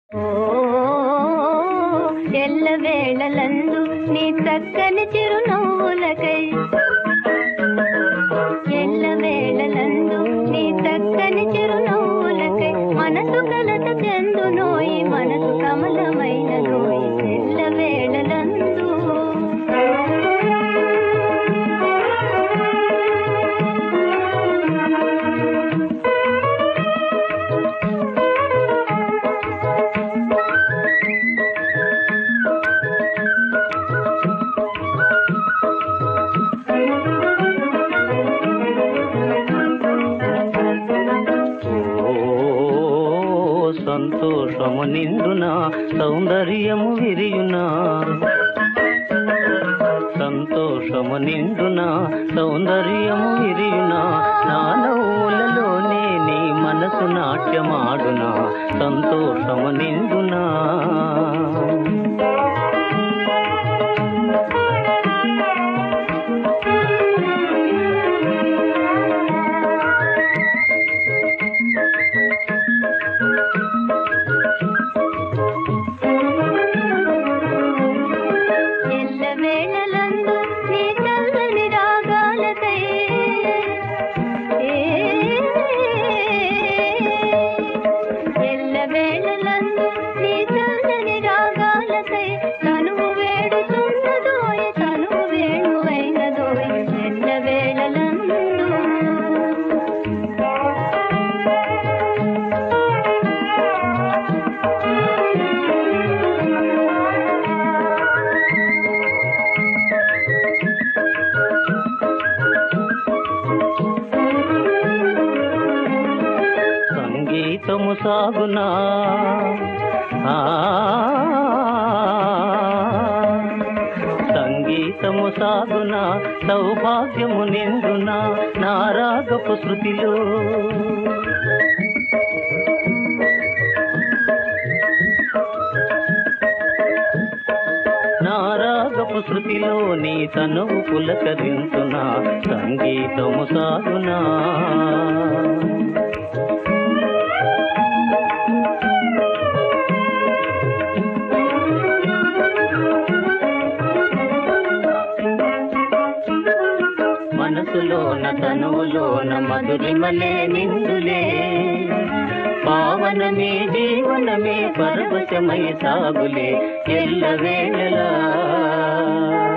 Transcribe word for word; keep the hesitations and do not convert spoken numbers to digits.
ఓ ఎల్లవేళలందు నీ చక్కని చిరునవ్వులకై ఎల్లవేళలందు నీ చక్కని చిరునవ్వులకై మనసు కలత చెందునోయి మనసు కమలమైన నోయి ఎల్లవేళలందు సంతోషము నిండున సౌందర్యము విరియునా సంతోషము నిండున సౌందర్యము విరియునా నా నవ్వులలోనే నీ మనసు నాట్యమాడునా సంతోషము నిండునా సంగీతము సాగునా సంగీతము సాగునా సౌభాగ్యము నిండునా నా రాగపు శృతిలో నా రాగపు శృతిలో నీ తనువు పులకరించునా సంగీతము సాగునా మనసులోన తనువులోన మధురిమలే నిందులే పావనమే జీవనమే పరవశమై సాగులే ఎల్లవేళలా